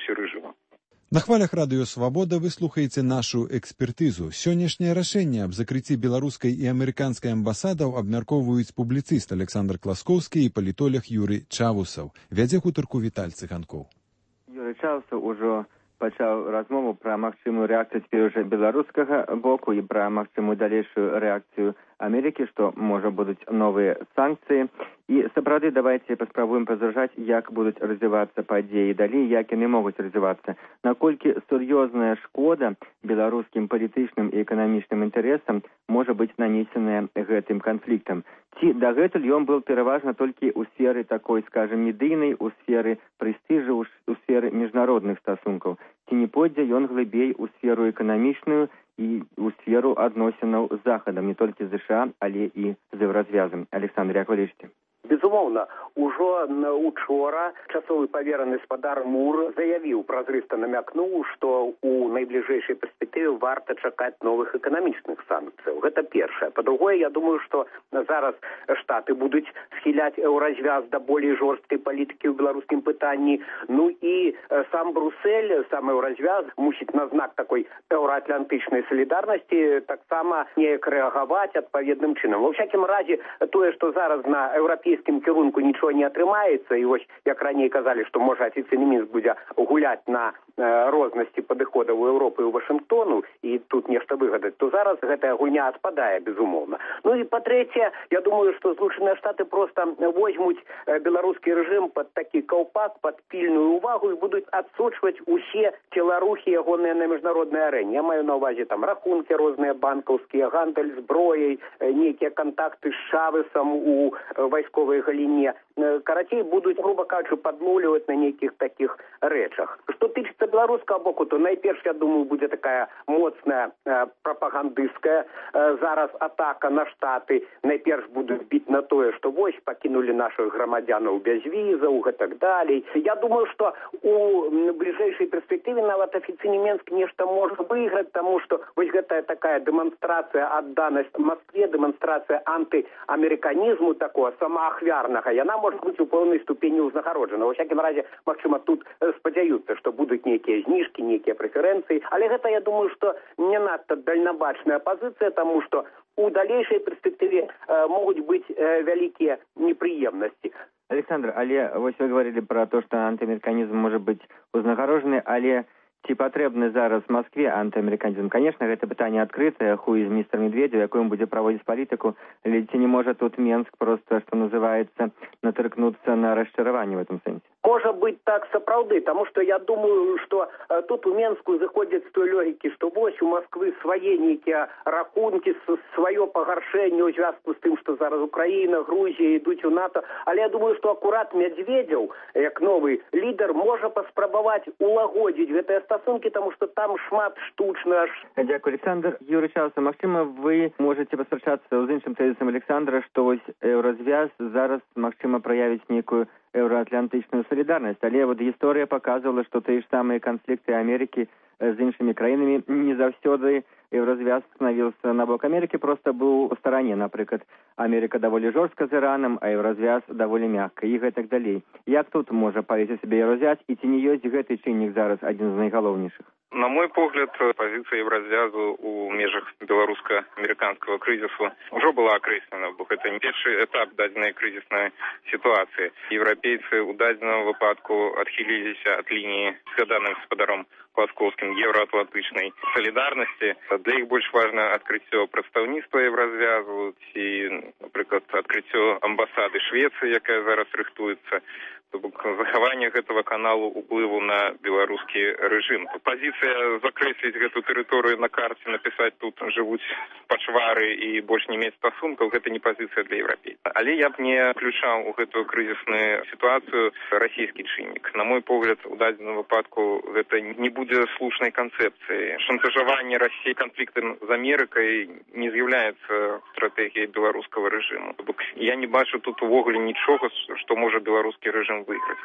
Беларусі рэжыму. На хвалях радыё «Свабода» вы слухаеце нашу экспертызу. Сённяшняе рашэнне аб закрыцці беларускай і амерыканскай амбасадаў абмяркоўваюць публіцыст Александр Класкоўскі і палітолог Юрый Чавусаў. Вядзе гутарку Віталь Цыганкоў. Юрый Чавусаў ужо пачаў размову пра магчымую рэакцыю цяпер уже беларускага боку і пра магчымую далейшую рэакцыю Амерыкі, што, можа, будуць новыя санкцыі. І сапраўды давайте паспрабуем пазражаць, як будуць развівацца падзеі далей, як яны могуць развівацца. Наколькі сур'ёзная шкода беларускім палітычным і эканамічным інтарэсам можа быць нанесеная гэтым канфліктам. Ці дагэтуль ён быў пераважна толькі ў сферы такой, скажем, медыйнай, у сферы прэстыжу, у сферы міжнародных стасункаў. Ці не пойдзе ён глыбей у сферу эканамічную і у сферу адносінаў з Захадам, не толькі з США, але і з еўразвязам. Александр, як вы лічыце? Безумоўна, ужо учора часовы павераны спадар Мур заявіў, празрыста намякнуў, што ў найбліжэйшай перспектыве варта чакаць новых эканамічных санкцыяў. Гэта першае. Па-другое, я думаю, што зараз Штаты будуць схіляць еўразвяз да болей жорсткай палітыкі ў беларускім пытанні. Ну і сам Бруссель, сам еўразвяз мусіць на знак такой еўраатлантычнай салідарнасці таксама неяк рэагаваць адпаведным чынам. Ва ўсякім разе, тое, што зараз на еўрапейскім кірунку нічого не атрымаецца, і вось, як раней казалі, што, можа, афіцыйны Мінск будзе гуляць на рознасці падыходаў у Еўропы і ў Вашынгтону, і тут нешта выгадаць, то зараз гэтая гульня адпадае, безумоўна. Ну і па-трэцяе, я думаю, што Злучаныя Штаты проста возьмуць беларускі рэжым пад такі каўпак, пад пільную ўвагу і будуць адсочваць усе целарухі ягоныя на міжнароднай арэне. Я маю на ўвазе там рахункі розныя банкаўскія, гандаль зброяй, нейкія кантакты з Чавесам у вайсковай галіне. Карацей, будуць, груба кажучы, падмуліваць на нейкіх такіх рэчах. Што тычыцца беларускага боку, то найперш, я думаю, будзе такая моцная прапагандысцкая зараз атака на Штаты. Найперш будуць біць на тое, што вось пакінулі нашых грамадзянаў без візаў, гэтак далей. Я думаю, што у бліжэйшай перспектыве нават афіцыйны Мінск нешта можа выйграць, таму што вось гэтая такая дэманстрацыя адданасць Маскве, дэманстрацыя антыамерыканізму такого самаахвярнага, яна можа быць у пэўнай ступені ўзнагароджана. Ва ўсякім разе, магчыма, тут спадзяюцца, што будуць нейкія зніжкі, нейкія прэферэнцыі, але гэта, я думаю, што не надта дальнабачная пазіцыя, таму што у далейшай перспектыве могуць быць вялікія непрыемнасці. Александр, але вось вы говорили про то, што антыамерыканізм можа быць узнагароджаны, але ці патрэбны зараз Маскве антыамерыканізм? Конечно, гэта пытанне адкрытае, хуй з містер Медведзеў, якую ён будзе праводзіць палітыку, але ці не можа тут Мінск просто, што называецца, натыркнуцца на расчараванне в этом сэнсе? Можа быць так сапраўды, таму што я думаю, што тут у Мінску заходзяць з той логікі, што вось у Масквы свае нейкія рахункі, сваё пагаршэнне ў звязку з тым, што зараз Украіна, Грузія ідуць у НАТО, але я думаю, што акурат Медведзеў, як новы лідар, можа паспрабаваць улагодзіць гэтыя стасункі, таму што там шмат штучна. Дзякуй, Александр. Юрый Чавусаў, магчыма, вы можаце паспрачацца з іншым тэзісам Александра, што вось еўразвяз зараз, магчыма, праявіць нейкую еўраатлантычную салідарнасць, але вот гісторыя паказвала, што тыя ж самыя канфлікты Амерыкі з іншымі краінамі не заўсёды еўразвяз станавіўся на бок Амерыкі, проста быў у старане. Напрыклад, Амерыка даволі жорстка з Іранам, а еўразвяз даволі мякка і гэтак далей. Як тут можа павесці сябе еўразвяз, і ці не ёсць гэты чыннік зараз адзін з найгалоўнейшых? На мой погляд, позиция Евразвязу у межах белорусско-американского кризису уже была окреслена, бо это не перший этап дадзенай кризисной ситуации. Европейцы у дадзенага выпадку адхіліліся от линии с згаданым гаспадаром Класкоўскім еўраатлантычнай солідарнасці. Для іх больш важна адкрыццё прадстаўніцтва Евразвязу ці, напрыклад, адкрыццё амбасады Швецыі, якая зараз рыхтуецца. То бок захаванне гэтага каналу уплыву на беларускі рэжым. Пазіцыя закрэсліць гэту тэрыторыю на карце, напісаць тут жывуць пачвары і больш не мець стасункаў, гэта не пазіцыя для еўрапейцаў. Але я б не включаў у гэтую крызісную сітуацыю расійскі чыннік. На мой погляд, у дадзеным выпадку гэта не будзе слушнай канцэпцыі. Шантажаванне Расіі канфліктам з Амерыкай не з'яўляецца стратэгіяй беларускага рэжыму. То бок я не бачу тут увогуле нічога, што можа беларускі рэжым выйграць.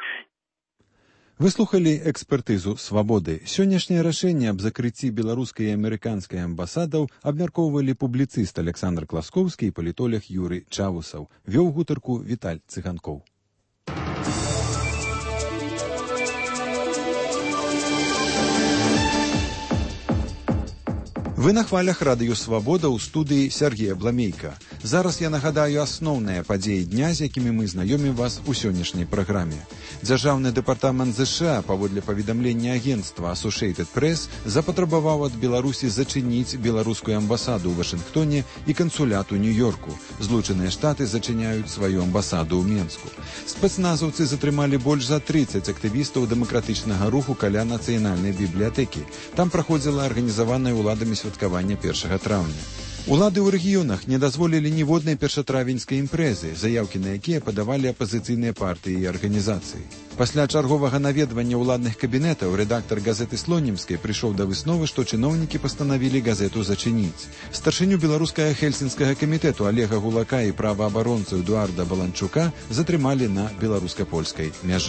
Вы слухали экспертызу «Свабоды». Сённяшняе рашэнне аб закрыцці беларускай і амерыканскай амбасадаў абмяркоўвалі публіцыст Александр Класкоўскі і палітолог Юрый Чавусаў. Вёў гутарку Віталь Цыганкоў. Вы на хвалях радыё «Свабода» ў студыі Сергея Бламейка. Зараз я нагадаю асноўныя падзеі дня, з якімі мы знаёмім вас у сённяшняй праграме. Дзяржаўны дэпартамент ЗША, паводле паведамлення агенцтва Associated Press, запатрабаваў ад Беларусі зачыніць беларускую амбасаду ў Вашынгтоне і кансулят у Нью-Йорку. Злучаныя Штаты зачыняюць сваю амбасаду ў Менску. Спецназаўцы затрымалі больш за 30 актывістаў дэмакратычнага руху каля нацыянальнай бібліятэкі. Там праходзіла арганізаваная ўладамі святкавання 1 траўня. Улады ў рэгіёнах не дазволілі ніводнай першатравеньскай імпрэзы, заяўкі на якія падавалі апазіцыйныя партыі і арганізацыі. Пасля чарговага наведвання ўладных кабінетаў рэдактар газеты «Слонімскай» прыйшоў да высновы, што чыноўнікі пастанавілі газету зачыніць. Старшыню беларускага хельсінскага камітэту Олега Гулака і праваабаронцу Эдуарда Баланчука затрымалі на беларуска-польскай мяжы.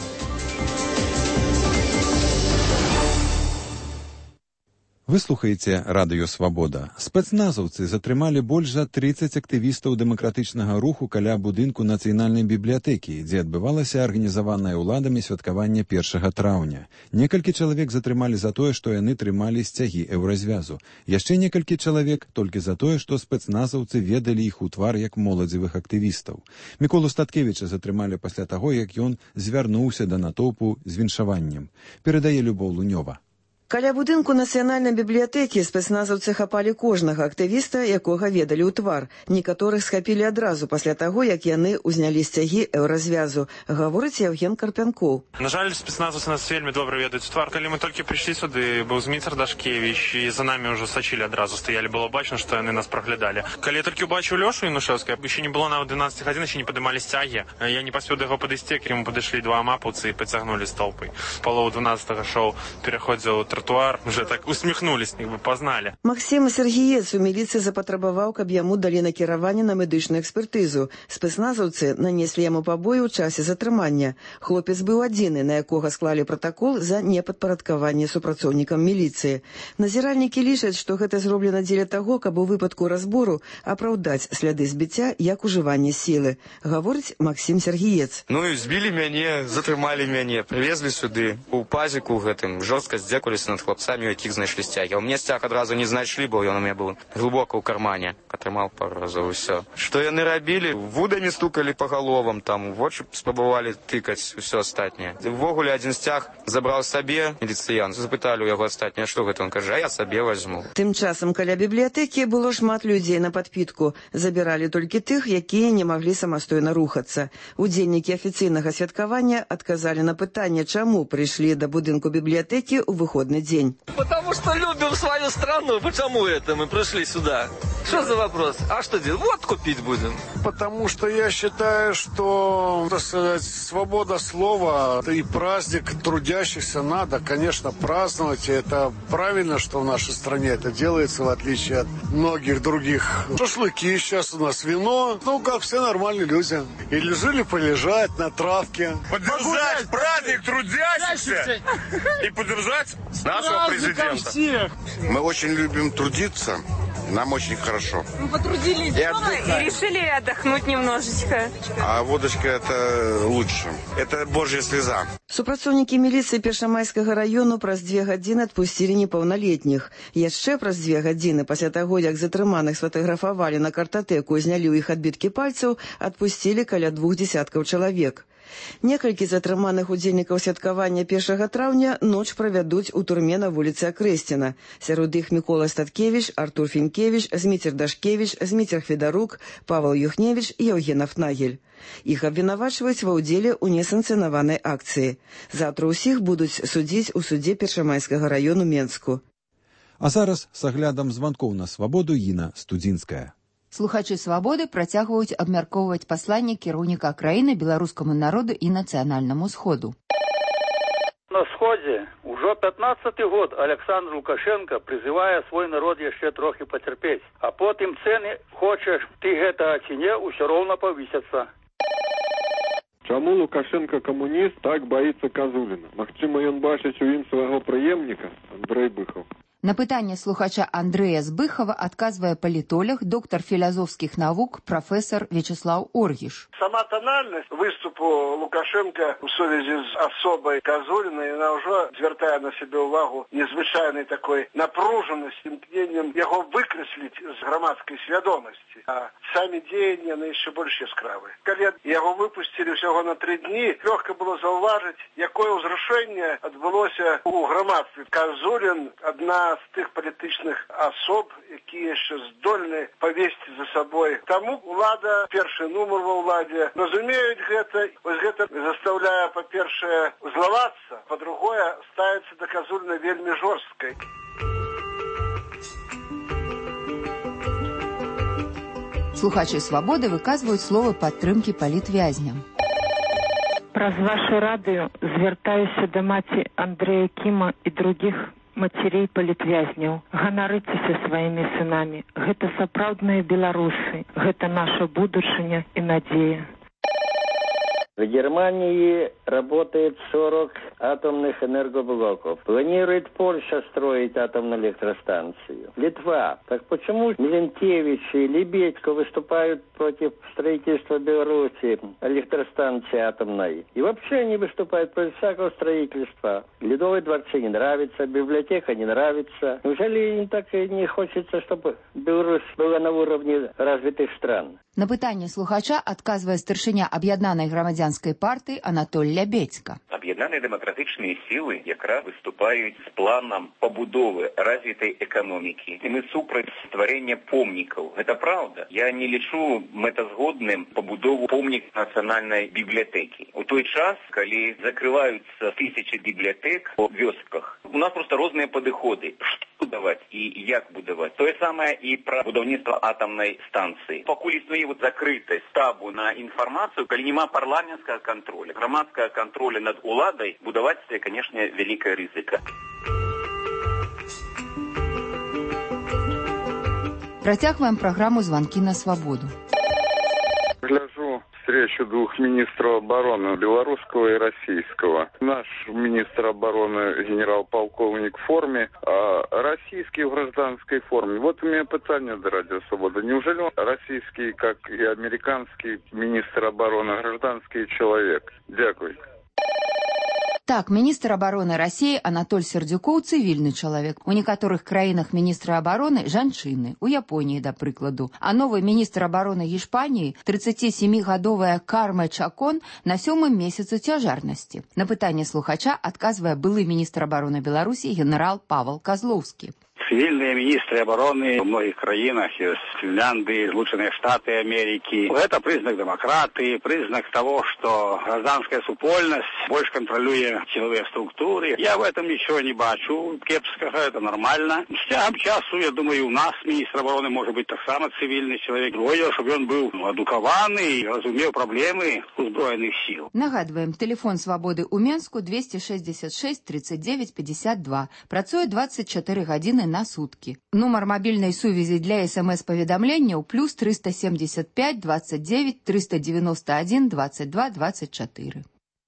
Вы слухаеце радыё «Свабода». Спецназаўцы затрымалі больш за 30 актывістаў дэмакратычнага руху каля будынку нацыянальнай бібліятэкі, дзе адбывалася арганізаванае ўладамі святкаванне 1 траўня. Некалькі чалавек затрымалі за тое, што яны трымалі сцягі еўразвязу. Яшчэ некалькі чалавек толькі за тое, што спецназаўцы ведалі іх у твар як моладзевых актывістаў. Міколу Статкевіча затрымалі пасля таго, як ён звярнуўся да натоўпу з віншаваннем. Перадае Любоў Лунёва. Каля будынку нацыянальнай бібліятэкі спецназаўцы хапалі кожнага актывіста, якога ведалі ў твар. Некаторых схапілі адразу пасля таго, як яны ўзнялі сцягі еўразвязу, гаворыць Евген Карпянкоў. На жаль, спецназаўцы нас вельмі добра ведаюць твар. Калі мы толькі прыйшлі сюды, быў Зміцер Дашкевіч, і за намі ўжо сачылі адразу, стаялі, было бачна, што яны нас праглядалі. Калі я толькі ўбачыў Лёшу Янушэўскага, яшчэ не было нават 12 гадзін, яшчэ не падымалі сцягі. Я не паспеў да яго падысці, к яму падышлі два амапаўцы і пацягнулі з толпай. Палову 12-го шоу пераходзіў тротуар, уже так усміхнулись, нібы пазналі. Максім Сергіец у міліцыі запатрабаваў, каб яму далі накіраванне на медычную экспертызу. Спецназаўцы нанеслі яму пабоі ў часе затрымання. Хлопец быў адзіны, на якога склалі пратакол за непадпарадкаванне супрацоўнікам міліцыі. Назіральнікі лічаць, што гэта зроблена дзеля таго, каб у выпадку разбору апраўдаць сляды збіцця як ужыванне сілы, гаворыць Максім Сергіец. Ну і збілі мяне, затрымалі мяне, прывезлі сюды, у пазіку гэтым, жорстка здзекуліся над хлопцамі, у якіх знайшлі сцягі. У мяне сцяг адразу не знайшлі, бо ён у мяне быў глыбока ў кармане. Атрымаў пару разоў усё. Што яны рабілі? Вудамі стукалі па галовам, там, вочы спрабавалі тыкаць, усё астатняе. Увогуле адзін сцяг забраў сабе міліцыян. Запыталі ў яго астатняе, што гэта? Он кажа, а я сабе возьму. Тым часам каля бібліятэкі было шмат людзей на падпітку. Забіралі толькі тых, якія не маглі самастойна рухацца. Удзельнікі афіцыйнага святкавання адказалі на пытанне, чаму прыйшлі да будынку бібліятэкі ў выходны дзень. Потому что любим свою страну. Почему это мы пришли сюда? Что за вопрос? А что делать? Водку пить будем. Потому что я считаю, что, так сказать, свобода слова и праздник трудящихся надо, конечно, праздновать. И это правильно, что в нашей стране это делается, в отличие от многих других. Шашлыки сейчас у нас, вино. Ну, как все нормальные люди. Или жили полежать на травке. Поддержать праздник трудящихся и поддержать нашего президента. Мы очень любим трудиться. Нам очень хорошо. Мы потрудились дома и решили отдохнуть немножечко. А водочка это лучше. Это божья слеза. Супрацоўнікі міліцыі Першамайскага раёну праз 2 гадзіны адпусцілі непаўналетніх. Яшчэ праз 2 гадзіны пасля таго, як затрыманых сфатаграфавалі на картатэку і знялі ў іх адбіткі пальцаў, адпусцілі каля 2 дзесяткаў чалавек. Некалькі затрыманых удзельнікаў святкавання 1 траўня ноч правядуць у турме на вуліцы Акрэсціна. Сярод іх Мікола Статкевіч, Артур Фінкевіч, Зміцер Дашкевіч, Зміцер Федарук, Павел Юхневіч і Евген Афнагель. Іх абвінавачваюць ва ўдзеле ў несанкцыянаванай акцыі. Заўтра ўсіх будуць судзіць у судзе Першамайскага раёну Менску. А зараз з аглядам званкоў на свабоду Інна Студзінская. Слухачы «Свабоды» працягваюць абмяркоўваць пасланне кіраўніка краіны беларускаму народу і нацыянальнаму сходу. На сходзе ўжо 15-й год Александр Лукашенко прызывае свой народ яшчэ трохі пацярпець, а потым цэны, хочаш ты гэта ці не, усё роўна павысяцца. Чаму Лукашенко камуніст так баіцца Казуліна? Магчыма, ён бачыць у ім свайго прыемніка, Андрэй Быхаў. На пытанне слухача Андрэя Збыхова адказвае палітолог, доктар філазофскіх навук, прафесор Вячеслав Оргіш. Сама тональность выступу Лукашенко в сувязі з особой Козулиной, она уже звертає на себе увагу незвичайної такої напруженості, імкненням його викреслити з громадської свідомості. А самі діяння не ще більш яскраві. Коли його випустили всього на 3 дні, легко було зауважити, яке узрушення відбулося у громадстві. Козулин – одна з тих політичних особ, які ще здольні повісти за собою. Тому влада, перший номер во владі, розуміють це. Ось це заставляє, по-перше, зловатися, по-друге, ставиться до Козулина вельми жорстко. Слухачі «Свободи» виказують слово підтримки політв'язням. Праз ваше радыё звяртаюся да маці Андрэя Кіма і другіх мацярей палітвязняў. Ганарыцеся сваімі сынамі. Гэта сапраўдныя беларусы. Гэта наша будучыня і надзея. В Германии работает 40 атомных энергоблоков. Планирует Польша строить атомную электростанцию. Литва. Так почему Милентьевич и Лебедько выступают против строительства Беларуси электростанции атомной? И вообще они выступают против всякого строительства. Ледовые дворцы не нравятся, библиотека не нравится. Неужели им так и не хочется, чтобы Беларусь была на уровне развитых стран? На пытанне слухача адказвае старшыня аб'яднанай грамадзянскай партыі Анатоль Лябедзька. Аб'яднаныя дэмакратычныя сілы якраз выступаюць з планам пабудовы развітай эканомікі. І мы супраць стварэння помнікаў. Гэта праўда. Я не лічу мэтазгодным пабудову помніка нацыянальнай бібліятэкі. У той час, калі закрываюцца тысячы бібліятэк у вёсках, у нас просто розныя падыходы. Што будаваць і як будаваць. Тое самае і пра будаўніцтва атамнай станцыі. Пакуль існуе закрытасць табу на інфармацыю, калі няма парламенцкага контроля, грамадскага контроля над уладай, будаваць це, канешне, вялікая рызыка. Працягваем праграму «Звонки на свободу». Гляжу встречу двух министров обороны, белорусского и российского. Наш министр обороны генерал-полковник в форме, а российский в гражданской форме. Вот у меня питание до Радио Свобода. Неужели он российский, как и американский министр обороны, гражданский человек? Дякую. Так, міністр абароны Расіі Анатоль Сердюкоў цывільны чалавек. У некаторых краінах міністры абароны жанчыны, у Японіі, да прыкладу. А новы міністр абароны Гішпаніі, 37-гадовая Карме Чакон, на 7-м месяцы цяжарнасці. На пытанне слухача адказвае былы міністр абароны Беларусі генерал Павел Козловскі. Цивильные министры обороны в многих странах, из Финляндии, Соединенные Штаты Америки. Это признак демократии, признак того, что гражданская супольность больше контролирует силовые структуры. Я в этом ничего не бачу кепского, это нормально. С тягом часу, я думаю, у нас министр обороны может быть так само цивильный человек. Другое, чтобы он был адукованный и разумел проблемы узброенных сил. Нагадываем, телефон «Свободы» у Менску 266 39 52. Працуе 24 гадзіны на сутки. Нумар мобільнай сувязі для СМС-паведамленняў плюс 375 29 391 22 24.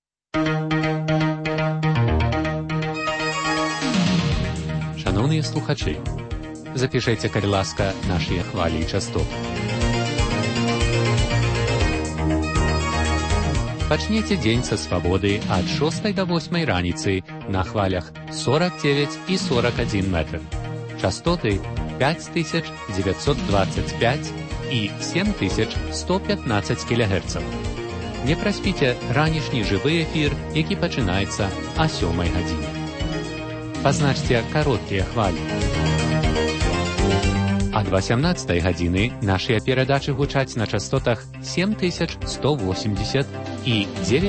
Шановні слухачі, запишіть, калі ласка, наші хвалі і частоты. Пачніце дзень са свабоды ад 6 до 8 раніцы на хвалях 49 і 41 метр. Частоты 5925 і 7115 кГц. Не праспіце ранішні жывы эфір, які пачынаецца о 7 гадзіне. Пазначце кароткія хвалі. Ад 18 гадзіны нашыя перадачы гучаць на частотах 7180 і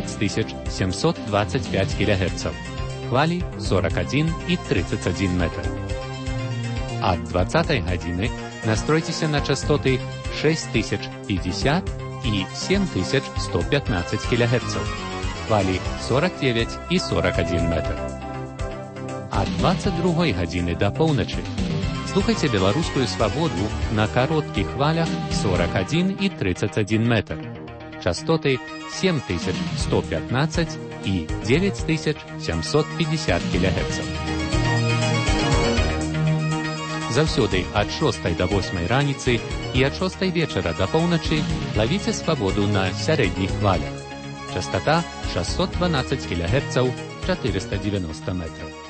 9725 кГц. Хвалі 41 і 31 метр. Ад 20 гадзіны настройцеся на частоты 6050 і 7115 кГц. Хвалі 49 і 41 метр. Ад 22 гадзіны да поўначы слухайце беларускую свабоду на кароткіх хвалях 41 і 31 метр. Частоты 7115 і 9750 кГц. Заўсёды ад 6 до 8 раніцы і ад 6 вечара да поўначы лавіце свабоду на сярэдніх хвалях. Частота 612 кГц, 490 метров.